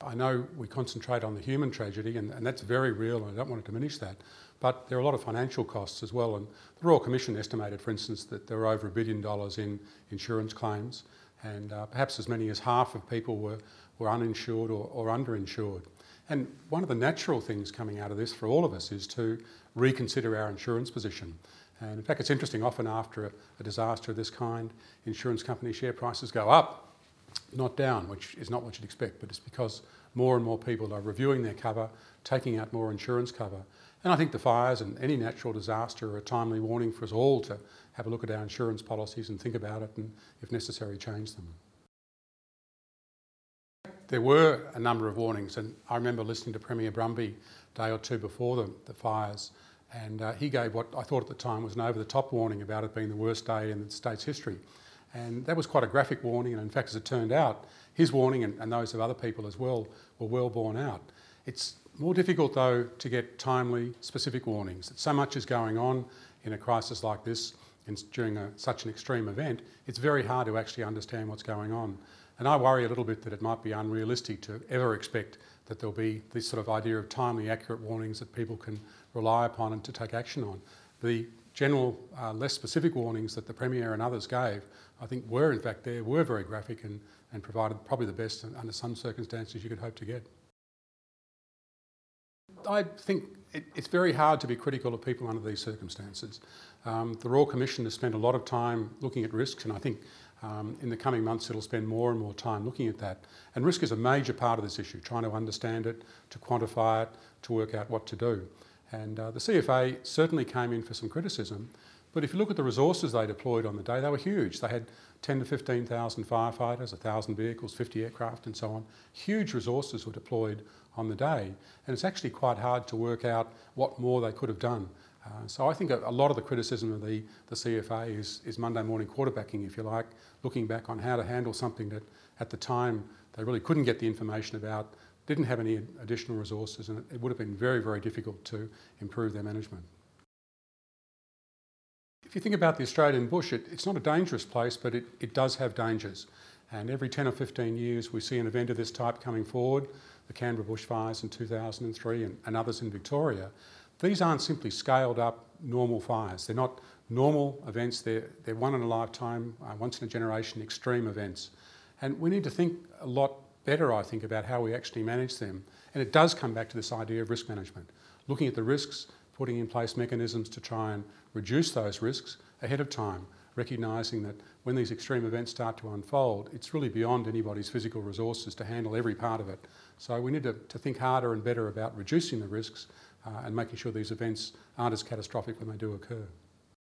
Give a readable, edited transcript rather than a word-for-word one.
I know we concentrate on the human tragedy, and that's very real, and I don't want to diminish that. But there are a lot of financial costs as well. And the Royal Commission estimated, for instance, that there were over $1 billion in insurance claims, and perhaps as many as half of people were uninsured or underinsured. And one of the natural things coming out of this for all of us is to reconsider our insurance position. And in fact, it's interesting, often after a disaster of this kind, insurance company share prices go up, not down, which is not what you'd expect, but it's because more and more people are reviewing their cover, taking out more insurance cover. And I think the fires and any natural disaster are a timely warning for us all to have a look at our insurance policies and think about it and, if necessary, change them. There were a number of warnings, and I remember listening to Premier Brumby a day or two before the fires, and he gave what I thought at the time was an over-the-top warning about it being the worst day in the state's history. And that was quite a graphic warning, and in fact, as it turned out, his warning and those of other people as well were well borne out. It's more difficult, though, to get timely, specific warnings. So much is going on in a crisis like this during such an extreme event. It's very hard to actually understand what's going on. And I worry a little bit that it might be unrealistic to ever expect that there'll be this sort of idea of timely, accurate warnings that people can rely upon and to take action on. The general, less specific warnings that the Premier and others gave, I think were in fact there, were very graphic and provided probably the best under some circumstances you could hope to get. I think it's very hard to be critical of people under these circumstances. The Royal Commission has spent a lot of time looking at risks, and I think in the coming months it'll spend more and more time looking at that. And risk is a major part of this issue, trying to understand it, to quantify it, to work out what to do. And the CFA certainly came in for some criticism, but if you look at the resources they deployed on the day, they were huge. They had 10,000 to 15,000 firefighters, 1,000 vehicles, 50 aircraft and so on. Huge resources were deployed on the day, and it's actually quite hard to work out what more they could have done. So I think a lot of the criticism of the CFA is Monday morning quarterbacking, if you like, looking back on how to handle something that at the time they really couldn't get the information about, didn't have any additional resources, and it would have been very, very difficult to improve their management. If you think about the Australian bush, it's not a dangerous place, but it does have dangers. And every 10 or 15 years we see an event of this type coming forward, the Canberra bushfires in 2003 and others in Victoria. These aren't simply scaled up normal fires. They're not normal events, they're one in a lifetime, once in a generation extreme events. And we need to think a lot better, I think, about how we actually manage them. And it does come back to this idea of risk management. Looking at the risks, putting in place mechanisms to try and reduce those risks ahead of time, recognising that when these extreme events start to unfold, it's really beyond anybody's physical resources to handle every part of it. So we need to think harder and better about reducing the risks and making sure these events aren't as catastrophic when they do occur.